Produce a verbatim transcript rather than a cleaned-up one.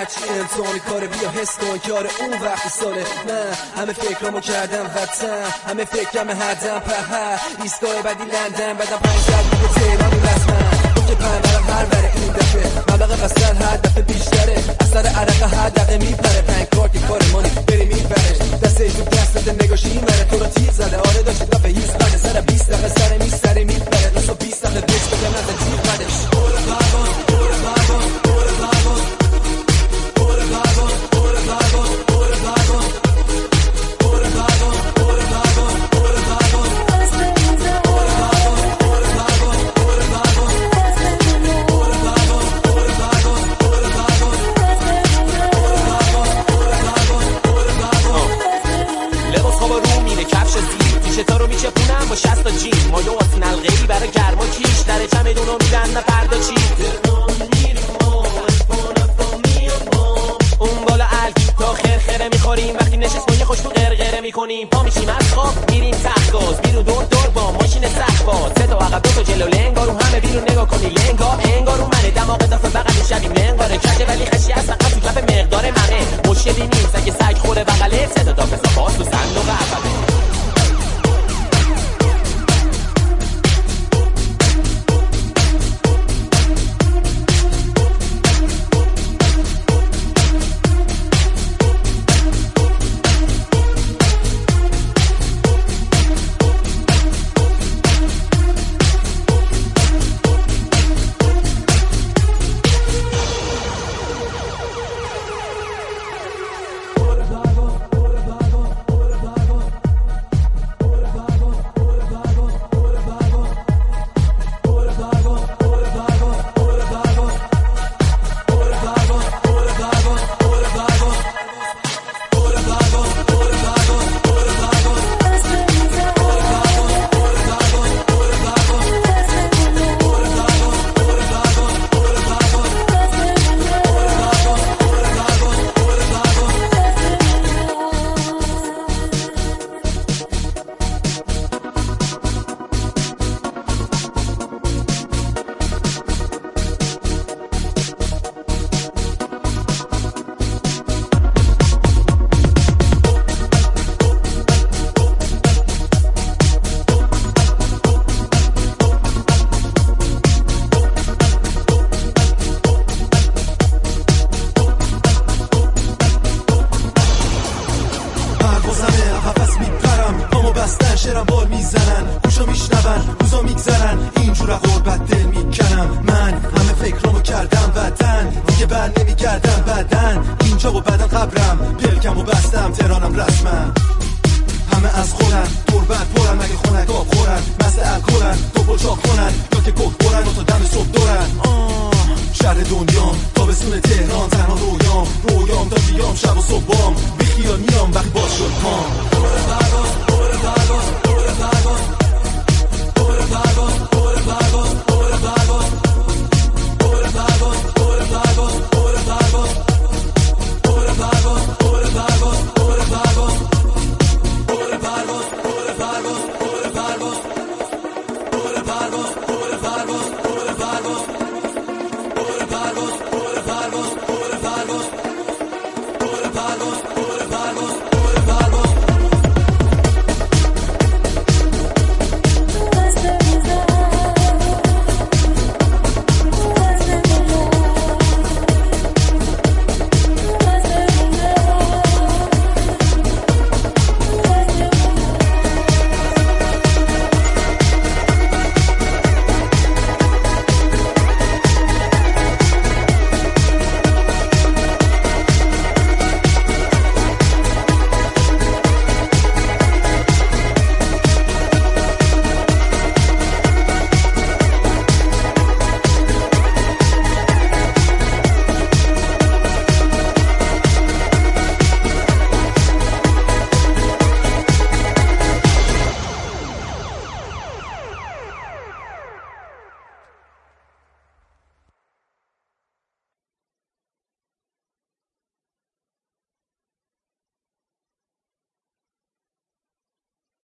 هرچی امتحانی کاره بیا حس کن کار اون وقتی ساله. من همه فکرامو کردم وطن، همه فکرم هردم پهر ایستگاه بعدی لندن، بعدم پنج ساعت دیگه تهران رسمن. تو که پنبرم هر بره این دفعه مبلغ قصر هر دفعه بیشتره، اثر عرق هر دقیقه میپره. پنج کار که کار مانی بری میبرش دسته تو دست بده نگاش این مره. تو رو تیر زده آره داشتی رفه هیست بده سر بیست دقیقه سر میستره میپره دست و بیست دقیقه بیست بده نزد تیر بدش. بوره پرواز بوره پرواز بوره پرواز بوره پرواز بوره پرواز بوره پرواز بوره پرواز بوره پرواز بوره پرواز چطور رو میچپونم با شست تا جین ما یه واسه نلغهی برای گرما کیش در چمدونو میدن نه فردا چی اون بالا الک تا خرخره میخوریم وقتی نشست ما یه خوشبو غرغره میکنیم پا میشیم از خواب میریم تخت گاز بیرون دور دور با ماشین سخت باز سه تا عقب دو تا جلو لنگارو همه بیرون نگاه کنی لنگا انگارو منه دماغ دافه بغل شبیم لنگاره کجه ولی خشی از سقف تو کف مقدار منه مشکلی نیست اگه سگ خوره بغله سه تا دافه باز تو صندوق عقبه. شرم بال میزنن گوشا میشنون روزا میگذرن اینجور غربت دل میکنم من همه فکرامو کردم وطن دیگه بر نمیگردم بدن اینجا و بدن قبرم پلکم و بستم تهرانم رسمم همه از خورن تربت پرن مگه خونک آب خورن مست الکلن دوپل چاق کنن یا که کک برن و تا دم صبح دورن شهر دنیام تابستون تهران تنها رویام رویام تا بیام شب و صبحام بیخیال میام وقتی باز شد پام